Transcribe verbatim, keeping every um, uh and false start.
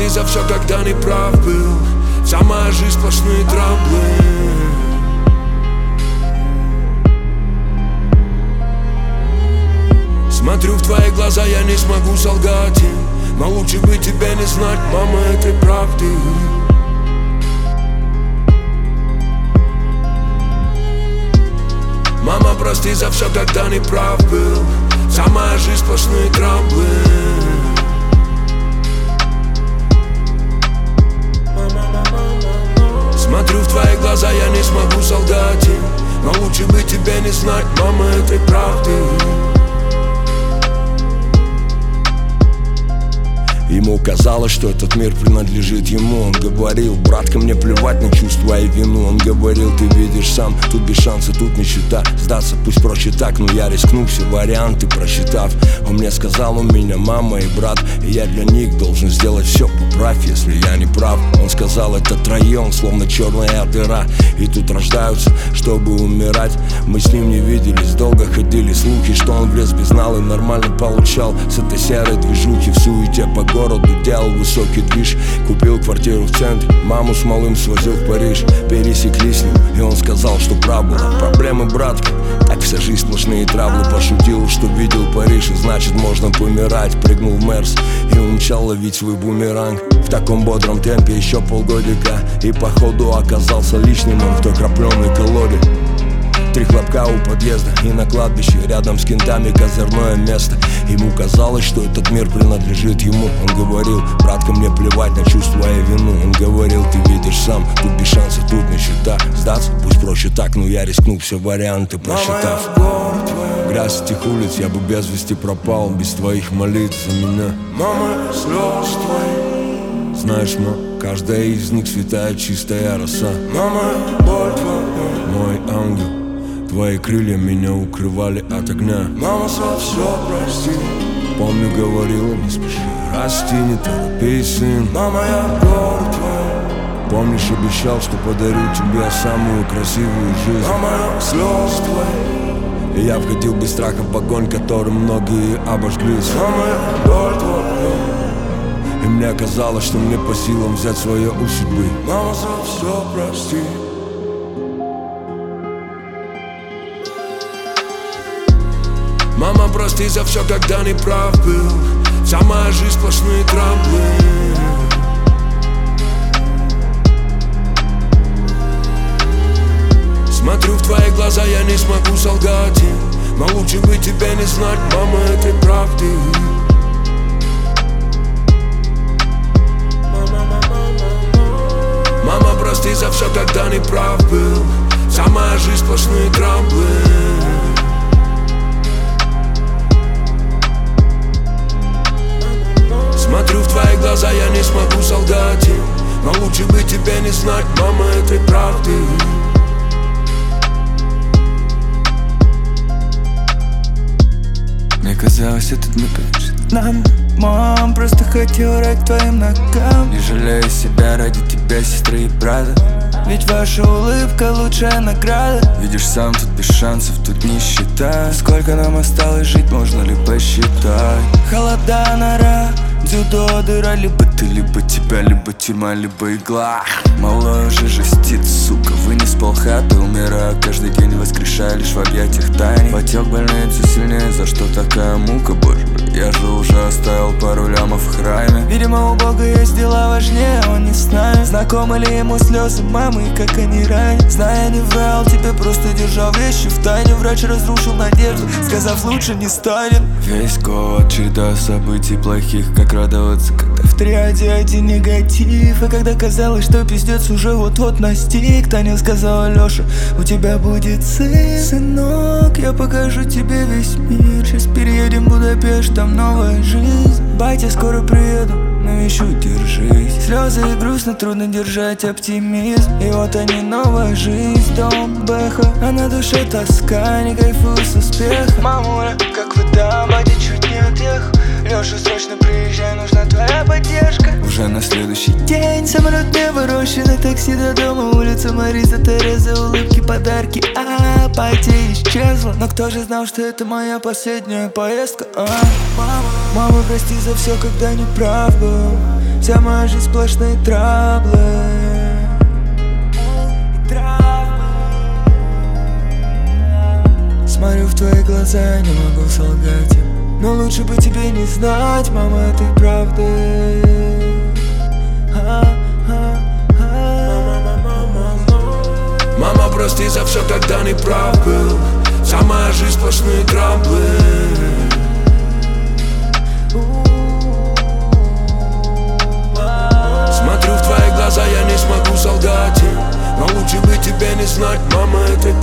прости за все, когда не прав был. Вся моя жизнь сплошные траблы. Смотрю в твои глаза, я не смогу солгать им. Но лучше бы тебе не знать, мама, этой правды. Мама, прости за все, когда не прав был. Вся моя жизнь сплошные траблы. Смотрю в твои глаза, я не смогу солгать им. Но лучше бы тебе не знать, мама, этой правды. Ему казалось, что этот мир принадлежит ему. Он говорил: братка, мне плевать на чувства и вину. Он говорил: ты видишь сам, тут без шанса, тут нищета. Сдаться пусть проще так, но я рискну, все варианты просчитав. Он мне сказал: у меня мама и брат, и я для них должен сделать все, поправь, если я не прав. Он сказал: этот район словно черная дыра, и тут рождаются, чтобы умирать. Мы с ним не виделись, долго ходили слухи, что он в лес без знал и нормально получал с этой серой движухи. В суете по городу делал высокий движ. Купил квартиру в центре, маму с малым свозил в Париж. Пересеклись с ним, и он сказал, что прав был. Проблемы, братка, так вся жизнь сплошные траблы. Пошутил, что видел Париж, и значит можно помирать. Прыгнул в Мерс и умчал ловить свой бумеранг. В таком бодром темпе еще полгодика, и походу оказался лишним он в той крапленой колоде. Три хлопка у подъезда, и на кладбище рядом с кентами козырное место. Ему казалось, что этот мир принадлежит ему. Он говорил: братка, мне плевать на чувства и вину. Он говорил: ты видишь сам, тут без шанса, тут нищета. Сдаться пусть проще так, но я рискну, все варианты просчитав. Грязь этих улиц, я бы без вести пропал без твоих молитв за меня. Мама, слез твои. Знаешь, но каждая из них святая чистая роса. Мама, боль твоя. Мой ангел, твои крылья меня укрывали от огня. Мама, за все прости. Помню, говорила: не спеши расти, не торопись, сын. Мама, я горд твой. Помнишь, обещал, что подарю тебе самую красивую жизнь. Мама, я слез твои. И я входил без страха в огонь, которым многие обожглись. Мама, я боль твоя. И мне казалось, что мне по силам взять свое у судьбы. Мама, за все прости. Мама, прости за все, когда не прав был. Вся моя жизнь сплошные траблы. Смотрю в твои глаза, я не смогу солгать им. Но лучше бы тебе не знать, мама, этой правды. Мама, прости за все, когда не прав был. Вся моя жизнь сплошные траблы. Смотрю в твои глаза, я не смогу солгать им. Но лучше бы тебе не знать, мама, этой правды. Мне казалось, этот мир принадлежит нам. Мам, просто хотел рать к твоим ногам. Не жалею себя ради тебя, сестры и брата. Ведь ваша улыбка лучшая награда. Видишь сам, тут без шансов, тут нищета. Сколько нам осталось жить, можно ли посчитать? Холода, нора, дзюдо, дыра. Либо ты, либо тебя, либо тюрьма, либо игла. Малой уже жестит, сука, вынес полхаты. Умираю каждый день, воскрешая лишь в объятиях тайны. Потек больницы сильнее, за что такая мука, боже? Я же уже оставил пару лямов в храме. Видимо, у Бога есть дела важнее, он не с нами. Знакомы ли ему слезы мамы, и как они ранят? Зная, не врал, тебе просто держал вещи в тайне. Врач разрушил надежду, сказав, лучше не станет. Весь год череда событий плохих, как радоваться, когда в триаде один негатив. И когда казалось, что пиздец уже вот-вот настиг, Таня сказала: Леша, у тебя будет сын. Сынок, я покажу тебе весь мир. Сейчас переедем в Будапешт, там новая жизнь. Батя, скоро приеду, навещу, держись. Слезы и грустно, трудно держать оптимизм. И вот они, новая жизнь, дом, бэха. А на душе тоска, не кайфую с успехом. Мамуля, как вы там, батя чуть не отъехал. Леша, срочно приезжай, нужна твоя поддержка. Уже на следующий день самолет не вырощенный, такси до дома, улица Мариса, Тереза, улыбки, подарки. А, батя исчезла. Но кто же знал, что это моя последняя поездка? А, мама, мама, прости за все, когда не прав был. Вся моя жизнь сплошные траблы. Смотрю в твои глаза, я не могу солгать им. Но лучше бы тебе не знать, мама, этой правды. Мама, прости за все, когда не прав был. Вся моя жизнь сплошные траблы. Смотрю в твои глаза, я не смогу солгать им. Но лучше бы тебе не знать, мама, этой